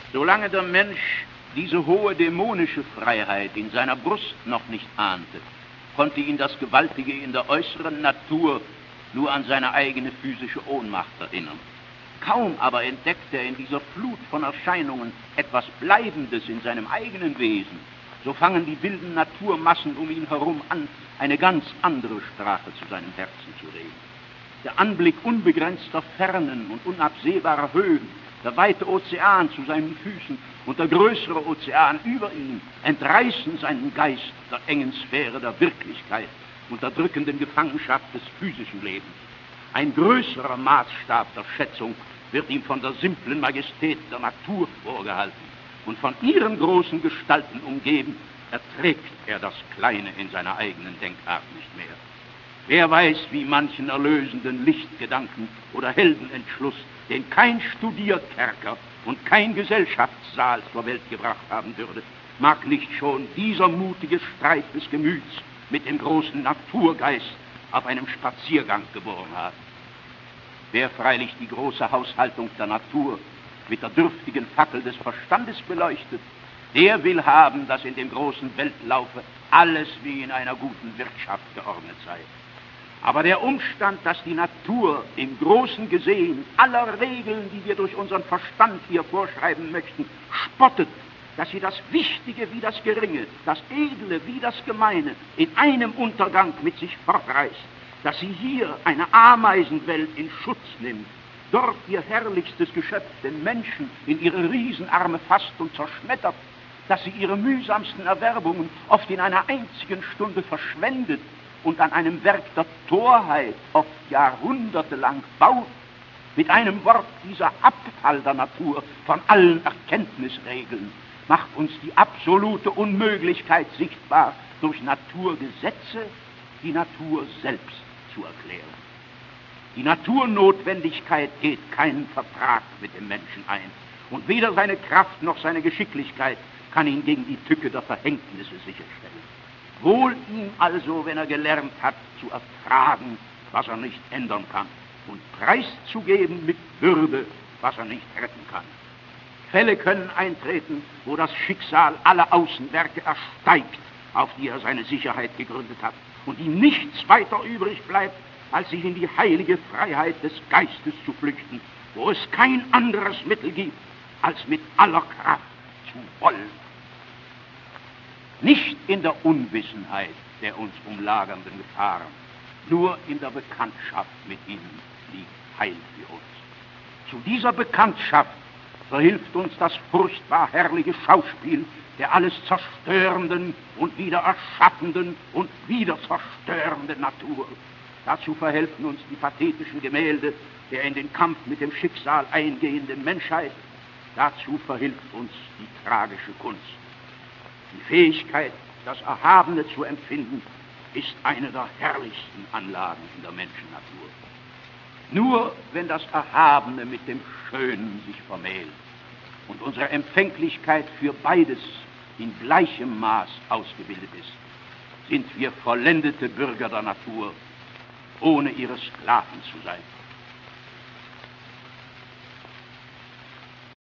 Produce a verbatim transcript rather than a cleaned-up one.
Solange der Mensch diese hohe dämonische Freiheit in seiner Brust noch nicht ahnte, konnte ihn das Gewaltige in der äußeren Natur nur an seine eigene physische Ohnmacht erinnern. Kaum aber entdeckt er in dieser Flut von Erscheinungen etwas Bleibendes in seinem eigenen Wesen, so fangen die wilden Naturmassen um ihn herum an, eine ganz andere Sprache zu seinem Herzen zu reden. Der Anblick unbegrenzter Fernen und unabsehbarer Höhen, der weite Ozean zu seinen Füßen und der größere Ozean über ihm entreißen seinen Geist der engen Sphäre der Wirklichkeit und der drückenden Gefangenschaft des physischen Lebens. Ein größerer Maßstab der Schätzung wird ihm von der simplen Majestät der Natur vorgehalten, und von ihren großen Gestalten umgeben, erträgt er das Kleine in seiner eigenen Denkart nicht mehr. Wer weiß, wie manchen erlösenden Lichtgedanken oder Heldenentschluss, den kein Studierkerker und kein Gesellschaftssaal zur Welt gebracht haben würde, mag nicht schon dieser mutige Streit des Gemüts mit dem großen Naturgeist auf einem Spaziergang geboren haben. Wer freilich die große Haushaltung der Natur mit der dürftigen Fackel des Verstandes beleuchtet, der will haben, dass in dem großen Weltlaufe alles wie in einer guten Wirtschaft geordnet sei. Aber der Umstand, dass die Natur im Großen gesehen aller Regeln, die wir durch unseren Verstand ihr vorschreiben möchten, spottet, dass sie das Wichtige wie das Geringe, das Edle wie das Gemeine in einem Untergang mit sich fortreißt, dass sie hier eine Ameisenwelt in Schutz nimmt, dort ihr herrlichstes Geschöpf, den Menschen, in ihre Riesenarme fasst und zerschmettert, dass sie ihre mühsamsten Erwerbungen oft in einer einzigen Stunde verschwendet und an einem Werk der Torheit oft jahrhundertelang baut. Mit einem Wort, dieser Abfall der Natur von allen Erkenntnisregeln macht uns die absolute Unmöglichkeit sichtbar, durch Naturgesetze die Natur selbst zu erklären. Die Naturnotwendigkeit geht keinen Vertrag mit dem Menschen ein, und weder seine Kraft noch seine Geschicklichkeit kann ihn gegen die Tücke der Verhängnisse sicherstellen. Wohl ihm also, wenn er gelernt hat, zu ertragen, was er nicht ändern kann, und preiszugeben mit Würde, was er nicht retten kann. Fälle können eintreten, wo das Schicksal alle Außenwerke ersteigt, auf die er seine Sicherheit gegründet hat, und ihm nichts weiter übrig bleibt, als sich in die heilige Freiheit des Geistes zu flüchten, wo es kein anderes Mittel gibt, als mit aller Kraft zu wollen. Nicht in der Unwissenheit der uns umlagernden Gefahren, nur in der Bekanntschaft mit ihnen liegt Heil für uns. Zu dieser Bekanntschaft verhilft uns das furchtbar herrliche Schauspiel der alles zerstörenden und wieder erschaffenden und wieder zerstörenden Natur. Dazu verhelfen uns die pathetischen Gemälde der in den Kampf mit dem Schicksal eingehenden Menschheit. Dazu verhilft uns die tragische Kunst. Die Fähigkeit, das Erhabene zu empfinden, ist eine der herrlichsten Anlagen in der Menschennatur. Nur wenn das Erhabene mit dem Schönen sich vermählt und unsere Empfänglichkeit für beides in gleichem Maß ausgebildet ist, sind wir vollendete Bürger der Natur, ohne ihre Sklaven zu sein.